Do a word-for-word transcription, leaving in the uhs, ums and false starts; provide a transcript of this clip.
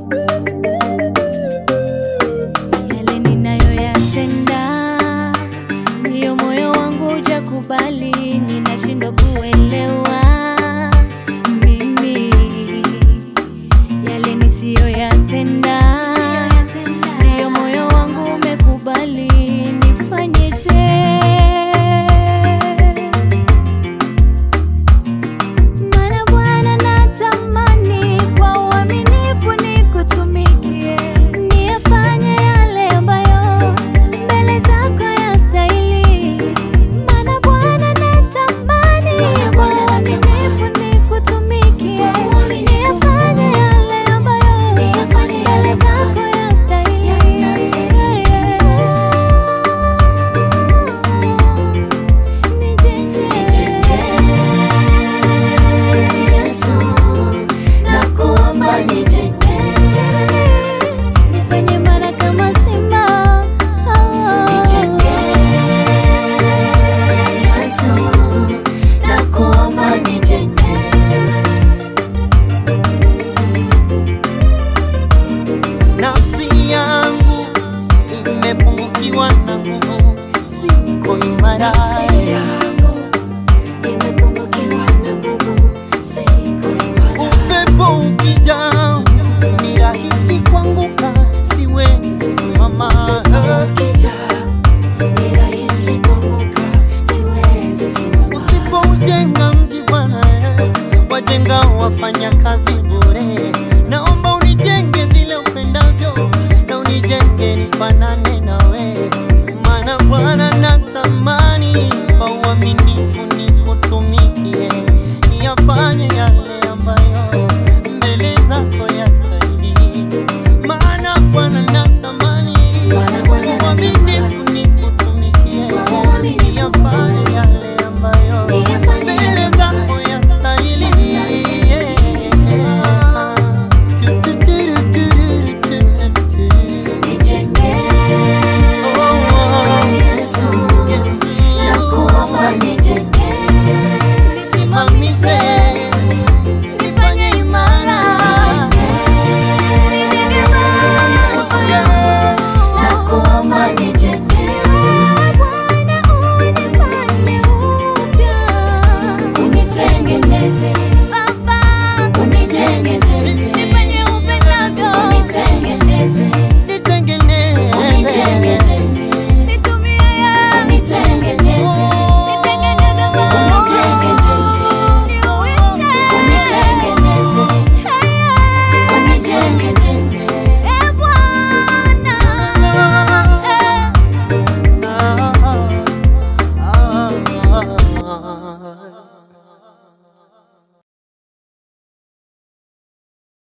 Yale ninayoyatenda ndiyo moyo wangu hujakubali, ninashindwa kuelewa mimi. Yale nisiyoyatenda ndiyo moyo wangu umekubali, nifanyeje? Maana Bwana natamani kwa uaminifu nikutumikie, niyafanye yale ambayo mbele zako yastahili. Maana Bwana natamani kwa uaminifu nikutumikie, niyafanye yale ambayo mbele zako yastahili. Yesu, nakuomba nijenge, nifanye mara kama simba. nijenge. Yesu, nakuomba nijenge. Nafsi yangu imepungukiwa na nguvu, siko imara. Nafsi yangu imepungukiwa na nguvu, siko imara. Upepo ukija ni rahisi kuanguka, siwezi simama. Ukija ni rahisi kuanguka, siwezi simama. Usipoujenga mji Bwana, wajenga wafanya kazi bure. Naomba unijenge vile upendavyo, na unijenge nifanane nawe. Maana Bwana natamani kwa uaminifu